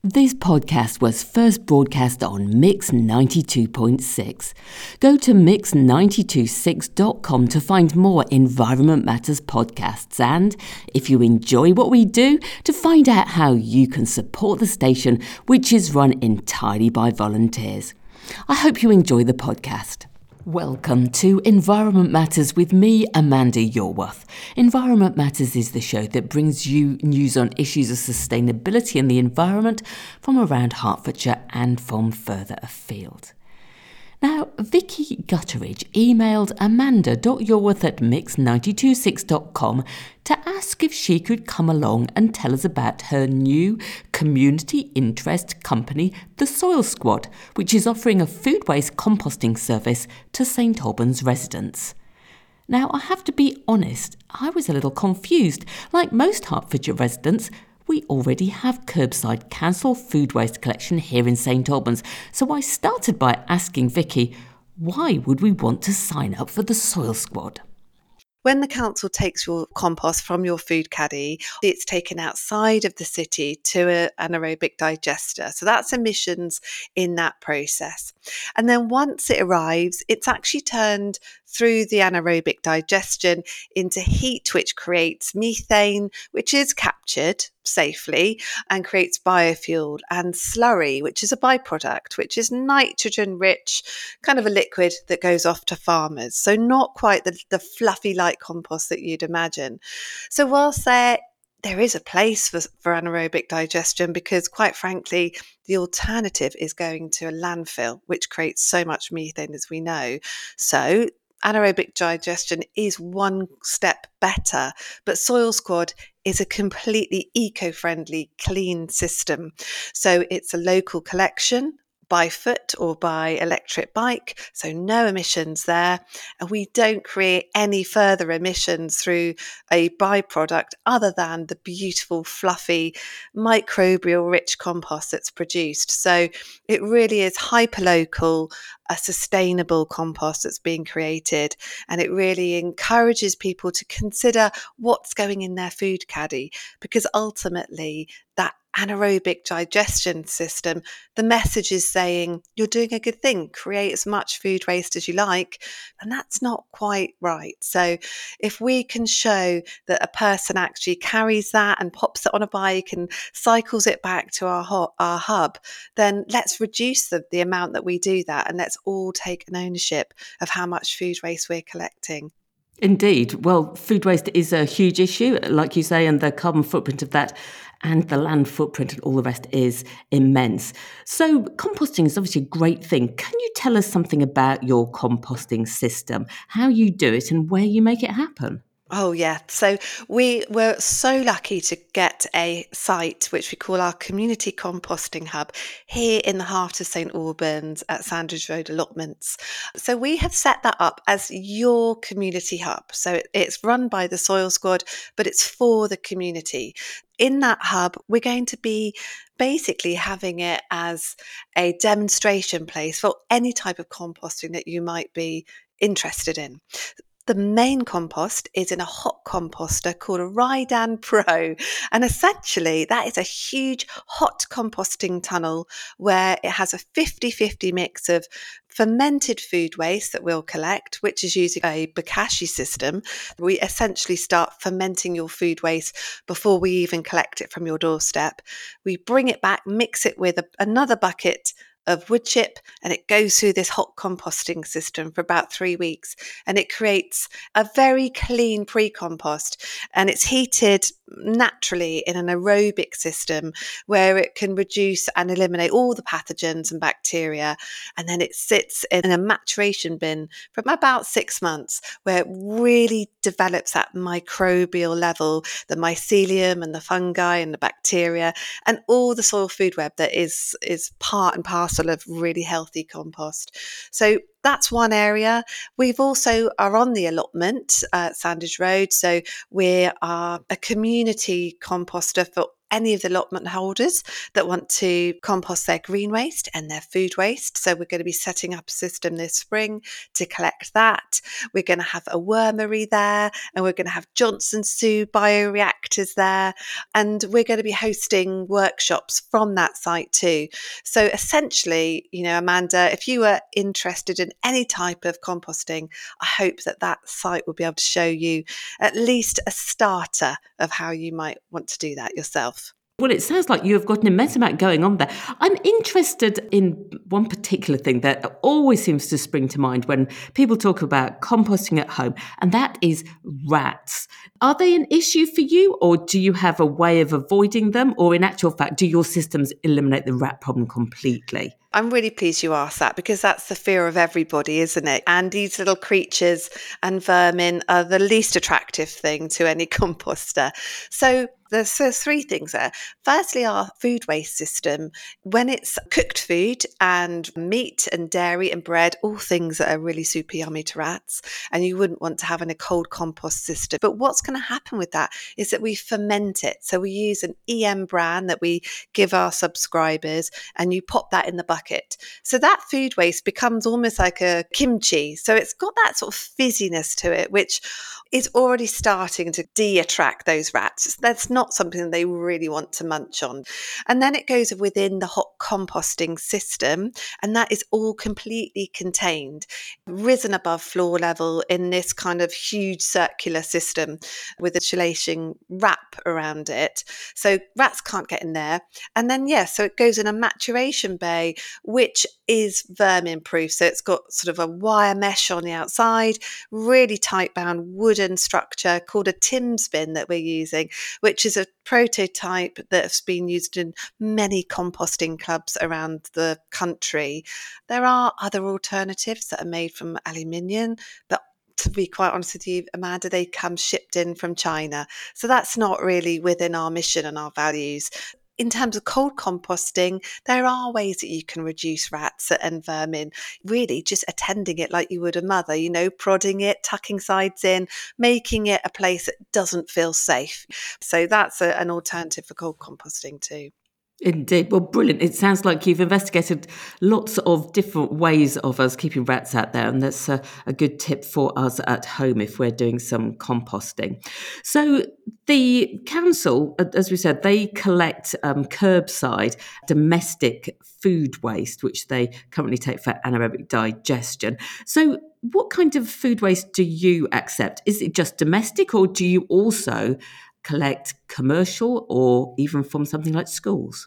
This podcast was first broadcast on Mix 92.6. Go to mix926.com to find more Environment Matters podcasts and, if you enjoy what we do, to find out how you can support the station, which is run entirely by volunteers. I hope you enjoy the podcast. Welcome to Environment Matters with me, Amanda Yorworth. Environment Matters is the show that brings you news on issues of sustainability and the environment from around Hertfordshire and from further afield. Now, Vicky Gutteridge emailed amanda.yorworth@mix926.com to ask if she could come along and tell us about her new community interest company, The Soil Squad, which is offering a food waste composting service to St Albans residents. Now, I have to be honest, I was a little confused. Like most Hertfordshire residents, we already have curbside council food waste collection here in St Albans, so I started by asking Vicky, why would we want to sign up for the Soil Squad? When the council takes your compost from your food caddy, it's taken outside of the city to an anaerobic digester. So that's emissions in that process. And then once it arrives, it's actually turned through the anaerobic digestion into heat, which creates methane, which is captured safely and creates biofuel, and slurry, which is a byproduct, which is nitrogen rich, kind of a liquid that goes off to farmers. So not quite the fluffy light compost that you'd imagine. So whilst there is a place for anaerobic digestion, because quite frankly, the alternative is going to a landfill, which creates so much methane, as we know. So anaerobic digestion is one step better, but Soil Squad is a completely eco-friendly, clean system. So it's a local collection by foot or by electric bike, so no emissions there, and we don't create any further emissions through a byproduct other than the beautiful, fluffy, microbial rich compost that's produced. So it really is hyperlocal, a sustainable compost that's being created, and it really encourages people to consider what's going in their food caddy, because ultimately that anaerobic digestion system, the message is saying you're doing a good thing, create as much food waste as you like, and that's not quite right. So if we can show that a person actually carries that and pops it on a bike and cycles it back to our hub, then let's reduce the amount that we do that, and let's all take an ownership of how much food waste we're collecting. Indeed. Well, food waste is a huge issue, like you say, and the carbon footprint of that and the land footprint and all the rest is immense. So composting is obviously a great thing. Can you tell us something about your composting system, how you do it and where you make it happen? Oh, yeah. So we were so lucky to get a site which we call our community composting hub here in the heart of St Albans at Sandridge Road allotments. So we have set that up as your community hub. So it's run by the Soil Squad, but it's for the community. In that hub, we're going to be basically having it as a demonstration place for any type of composting that you might be interested in. The main compost is in a hot composter called a Rydan Pro. And essentially, that is a huge hot composting tunnel where it has a 50-50 mix of fermented food waste that we'll collect, which is using a bokashi system. We essentially start fermenting your food waste before we even collect it from your doorstep. We bring it back, mix it with another bucket of wood chip, and it goes through this hot composting system for about 3 weeks, and it creates a very clean pre-compost, and it's heated naturally in an aerobic system where it can reduce and eliminate all the pathogens and bacteria, and then it sits in a maturation bin for about 6 months where it really develops that microbial level, the mycelium and the fungi and the bacteria and all the soil food web that is part and parcel of really healthy compost. So That's one area. We've also are on the allotment at Sandage Road. So we are a community composter for any of the allotment holders that want to compost their green waste and their food waste. So we're going to be setting up a system this spring to collect that. We're going to have a wormery there, and we're going to have Johnson Sue bioreactors there. And we're going to be hosting workshops from that site too. So essentially, Amanda, if you were interested in any type of composting, I hope that site will be able to show you at least a starter of how you might want to do that yourself. Well, it sounds like you have got an immense amount going on there. I'm interested in one particular thing that always seems to spring to mind when people talk about composting at home, and that is rats. Are they an issue for you, or do you have a way of avoiding them? Or in actual fact, do your systems eliminate the rat problem completely? I'm really pleased you asked that, because that's the fear of everybody, isn't it? And these little creatures and vermin are the least attractive thing to any composter. So there's three things there. Firstly, our food waste system, when it's cooked food and meat and dairy and bread, all things that are really super yummy to rats, and you wouldn't want to have in a cold compost system. But what's going to happen with that is that we ferment it. So we use an EM brand that we give our subscribers, and you pop that in the bucket. So that food waste becomes almost like a kimchi. So it's got that sort of fizziness to it, which is already starting to de-attract those rats. That's not something they really want to munch on. And then it goes within the hot composting system, and that is all completely contained, risen above floor level in this kind of huge circular system with a insulation wrap around it. So rats can't get in there. And then, so it goes in a maturation bay, which is vermin proof. So it's got sort of a wire mesh on the outside, really tight bound wooden structure called a Tim's bin that we're using, which is a prototype that's been used in many composting clubs around the country. There are other alternatives that are made from aluminium, but to be quite honest with you, Amanda, they come shipped in from China. So that's not really within our mission and our values. In terms of cold composting, there are ways that you can reduce rats and vermin, really just attending it like you would a mother, prodding it, tucking sides in, making it a place that doesn't feel safe. So that's an alternative for cold composting too. Indeed. Well, brilliant. It sounds like you've investigated lots of different ways of us keeping rats out there, and that's a good tip for us at home if we're doing some composting. So the council, as we said, they collect curbside domestic food waste, which they currently take for anaerobic digestion. So what kind of food waste do you accept? Is it just domestic, or do you also collect commercial or even from something like schools?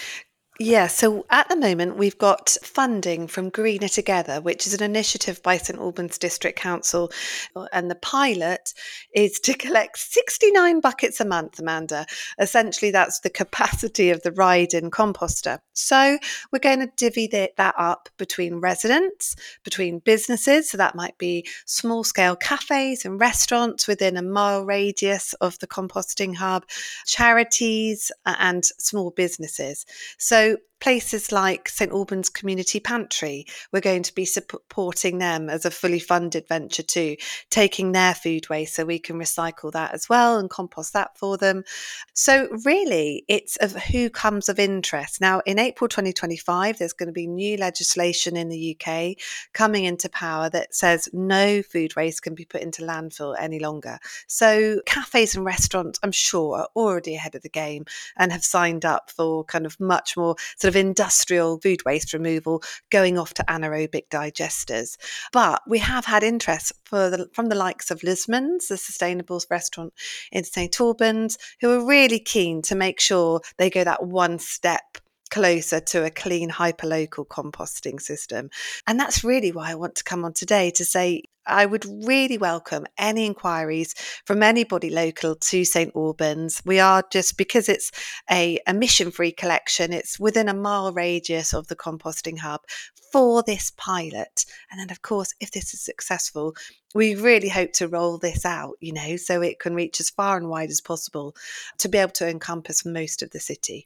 Yeah, so at the moment we've got funding from Greener Together, which is an initiative by St Albans District Council, and the pilot is to collect 69 buckets a month, Amanda. Essentially, that's the capacity of the ride-in composter. So we're going to divvy that up between residents, between businesses, so that might be small-scale cafes and restaurants within a mile radius of the composting hub, charities and small businesses. So places like St Albans Community Pantry, we're going to be supporting them as a fully funded venture too, taking their food waste so we can recycle that as well and compost that for them. So really, it's of who comes of interest. Now, in April 2025, there's going to be new legislation in the UK coming into power that says no food waste can be put into landfill any longer. So cafes and restaurants, I'm sure, are already ahead of the game and have signed up for kind of much more sort of industrial food waste removal going off to anaerobic digesters. But we have had interest from the likes of Lisman's, the sustainable restaurant in St Albans, who are really keen to make sure they go that one step closer to a clean hyperlocal composting system. And that's really why I want to come on today to say I would really welcome any inquiries from anybody local to St Albans. We are just, because it's a emission-free collection, it's within a mile radius of the composting hub for this pilot. And then, of course, if this is successful, we really hope to roll this out, so it can reach as far and wide as possible to be able to encompass most of the city.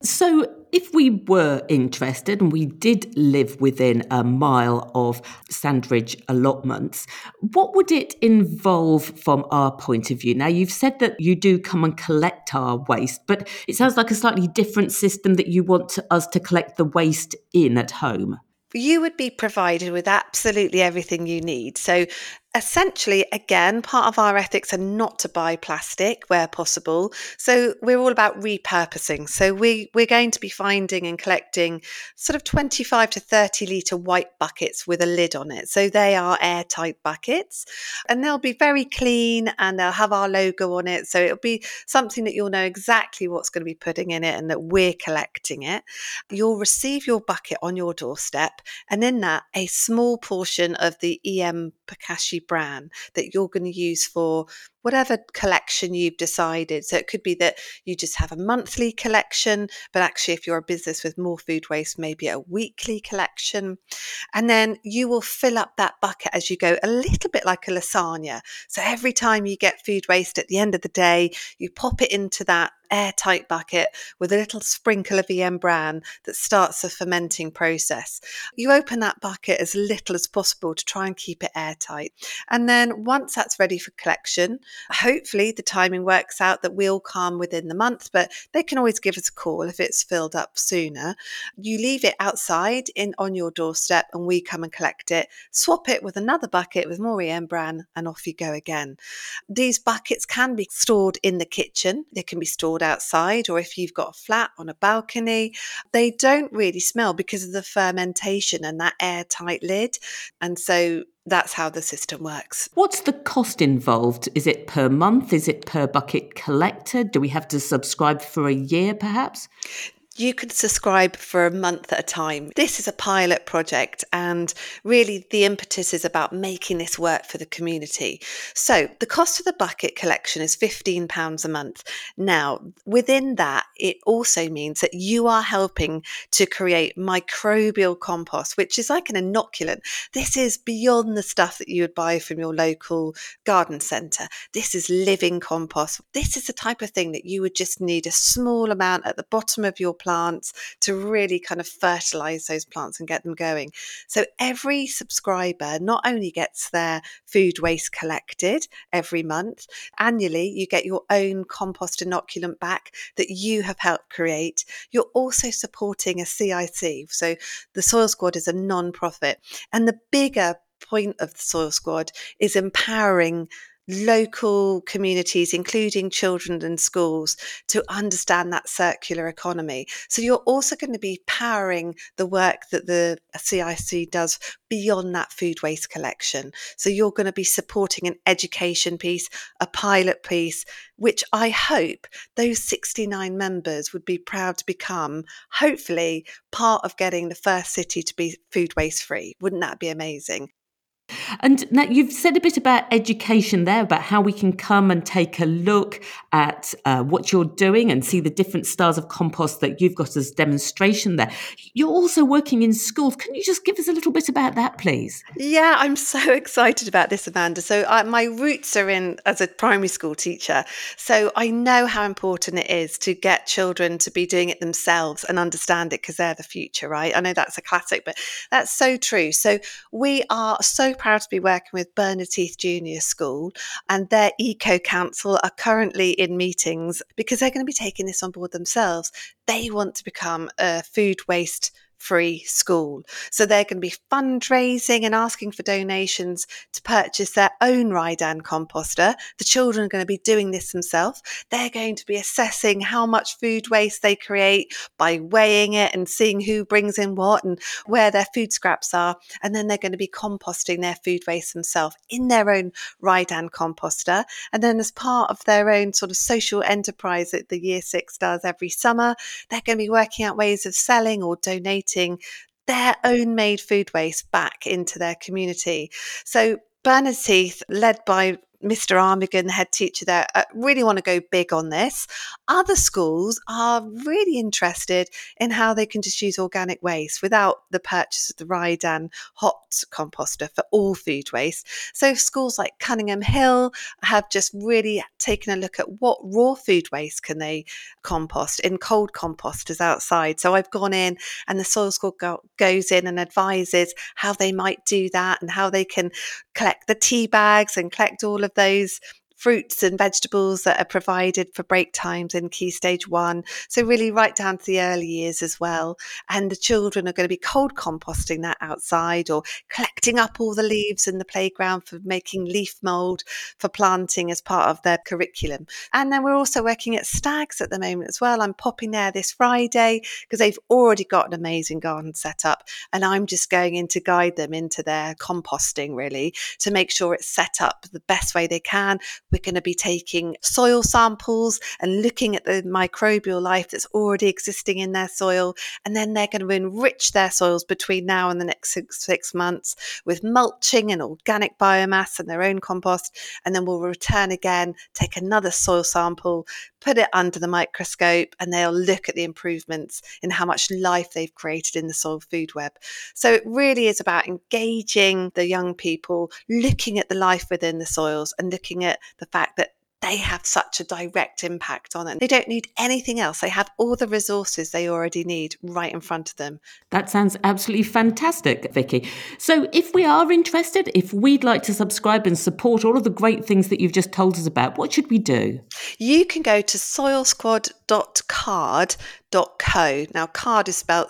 So, if we were interested and we did live within a mile of Sandridge allotments, what would it involve from our point of view? Now, you've said that you do come and collect our waste, but it sounds like a slightly different system that you want us to collect the waste in at home. You would be provided with absolutely everything you need. So, essentially, again, part of our ethics are not to buy plastic where possible. So, we're all about repurposing. So, we're going to be finding and collecting sort of 25 to 30 litre white buckets with a lid on it. So, they are airtight buckets and they'll be very clean and they'll have our logo on it. So, it'll be something that you'll know exactly what's going to be putting in it and that we're collecting it. You'll receive your bucket on your doorstep, and in that, a small portion of the EM Pakashi bran that you're going to use for whatever collection you've decided. So it could be that you just have a monthly collection, but actually, if you're a business with more food waste, maybe a weekly collection. And then you will fill up that bucket as you go, a little bit like a lasagna. So every time you get food waste at the end of the day, you pop it into that airtight bucket with a little sprinkle of EM bran that starts the fermenting process. You open that bucket as little as possible to try and keep it airtight. And then once that's ready for collection, hopefully the timing works out that we'll come within the month, but they can always give us a call if it's filled up sooner. You leave it outside on your doorstep and we come and collect it, swap it with another bucket with more EM bran, and off you go again. These buckets can be stored in the kitchen. They can be stored outside, or if you've got a flat on a balcony. They don't really smell because of the fermentation and that airtight lid. And so that's how the system works. What's the cost involved? Is it per month? Is it per bucket collected? Do we have to subscribe for a year, perhaps? You can subscribe for a month at a time. This is a pilot project, and really the impetus is about making this work for the community. So the cost of the bucket collection is £15 a month. Now, within that, it also means that you are helping to create microbial compost, which is like an inoculant. This is beyond the stuff that you would buy from your local garden centre. This is living compost. This is the type of thing that you would just need a small amount at the bottom of your plants to really kind of fertilize those plants and get them going. So every subscriber not only gets their food waste collected every month, annually you get your own compost inoculant back that you have helped create. You're also supporting a CIC. So the Soil Squad is a non-profit, and the bigger point of the Soil Squad is empowering local communities, including children and schools, to understand that circular economy. So you're also going to be powering the work that the CIC does beyond that food waste collection. So you're going to be supporting an education piece, a pilot piece, which I hope those 69 members would be proud to become, hopefully, part of getting the first city to be food waste free. Wouldn't that be amazing? And now you've said a bit about education there, about how we can come and take a look at what you're doing and see the different styles of compost that you've got as demonstration there. You're also working in schools. Can you just give us a little bit about that, please? Yeah, I'm so excited about this, Amanda. So my roots are in as a primary school teacher. So I know how important it is to get children to be doing it themselves and understand it because they're the future, right? I know that's a classic, but that's so true. So we are so proud to be working with Bernard Heath Junior School, and their Eco Council are currently in meetings because they're going to be taking this on board themselves. They want to become a food waste free school. So they're going to be fundraising and asking for donations to purchase their own Rhydaan composter. The children are going to be doing this themselves. They're going to be assessing how much food waste they create by weighing it and seeing who brings in what and where their food scraps are. And then they're going to be composting their food waste themselves in their own Rhydaan composter. And then as part of their own sort of social enterprise that the Year 6 does every summer, they're going to be working out ways of selling or donating their own made food waste back into their community. So Bernard Heath, led by Mr. Armigan, the head teacher there, really want to go big on this. Other schools are really interested in how they can just use organic waste without the purchase of the Rydan hot composter for all food waste. So schools like Cunningham Hill have just really taken a look at what raw food waste can they compost in cold composters outside. So I've gone in, and the Soil Squad goes in and advises how they might do that and how they can collect the tea bags and collect all of those fruits and vegetables that are provided for break times in Key Stage 1. So really right down to the early years as well. And the children are going to be cold composting that outside, or collecting up all the leaves in the playground for making leaf mould for planting as part of their curriculum. And then we're also working at Stags at the moment as well. I'm popping there this Friday because they've already got an amazing garden set up, and I'm just going in to guide them into their composting, really, to make sure it's set up the best way they can. We're going to be taking soil samples and looking at the microbial life that's already existing in their soil. And then they're going to enrich their soils between now and the next six months with mulching and organic biomass and their own compost. And then we'll return again, take another soil sample, put it under the microscope, and they'll look at the improvements in how much life they've created in the soil food web. So it really is about engaging the young people, looking at the life within the soils and looking at the fact that they have such a direct impact on it. They don't need anything else. They have all the resources they already need right in front of them. That sounds absolutely fantastic, Vicky. So if we are interested, if we'd like to subscribe and support all of the great things that you've just told us about, what should we do? You can go to soilsquad.card.co. Now, card is spelled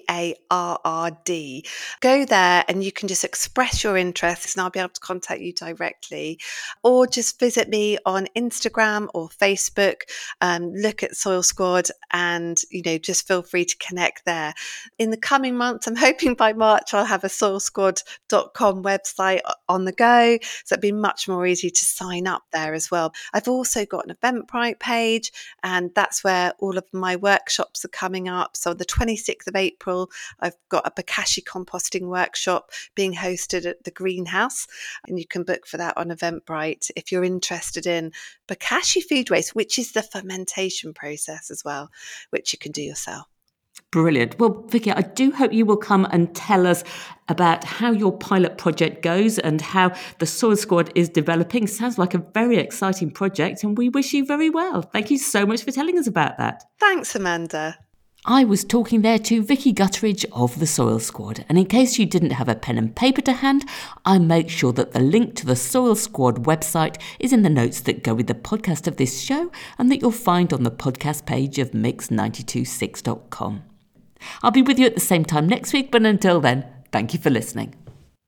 CARRD. Go there and you can just express your interests, and I'll be able to contact you directly, or just visit me on Instagram or Facebook. Look at Soil Squad, and just feel free to connect there. In the coming months, I'm hoping by March I'll have a soilsquad.com website on the go, so it'll be much more easy to sign up there as well. I've also got an Eventbrite page, and that's where all of my workshops are coming up. So the 26th of April, I've got a Bokashi composting workshop being hosted at the Greenhouse, and you can book for that on Eventbrite if you're interested in Bokashi food waste, which is the fermentation process as well, which you can do yourself. Brilliant. Well, Vicky, I do hope you will come and tell us about how your pilot project goes and how the Soil Squad is developing. Sounds like a very exciting project, and we wish you very well. Thank you so much for telling us about that. Thanks, Amanda. I was talking there to Vicky Gutteridge of the Soil Squad, and in case you didn't have a pen and paper to hand, I make sure that the link to the Soil Squad website is in the notes that go with the podcast of this show, and that you'll find on the podcast page of mix926.com. I'll be with you at the same time next week, but until then, thank you for listening.